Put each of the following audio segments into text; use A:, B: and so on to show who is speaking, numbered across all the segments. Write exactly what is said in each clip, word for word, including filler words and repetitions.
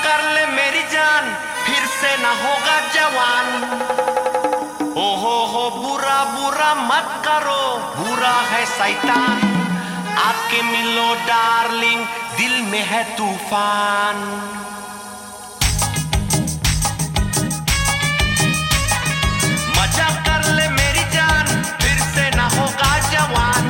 A: कर ले मेरी जान, फिर से ना होगा जवान। ओ हो हो बुरा बुरा मत करो, बुरा है शैतान। आके मिलो डार्लिंग, दिल में है तूफान। मजा कर ले मेरी जान, फिर से ना होगा जवान।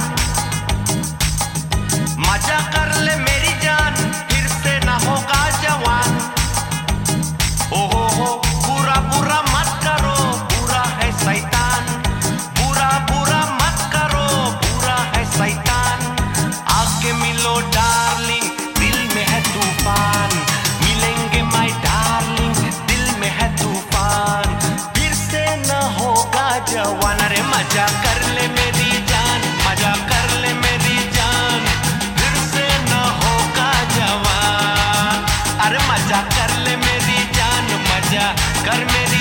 A: मजा कर ले मेरी जान, फिर से ना होगा जवान। ओ हो हो बुरा बुरा मत करो, बुरा है शैतान। बुरा बुरा मत करो, बुरा है शैतान। आके मिलो डार्लिंग, दिल में है तूफान। मिलेंगे माय डार्लिंग, दिल में है तूफान। फिर से न होगा जवान। अरे मजा कर ले मेरी जान, मजा कर ले मेरी जान, फिर से न होगा जवान। अरे मजा कर ले मेरी जान, मजा कर मेरी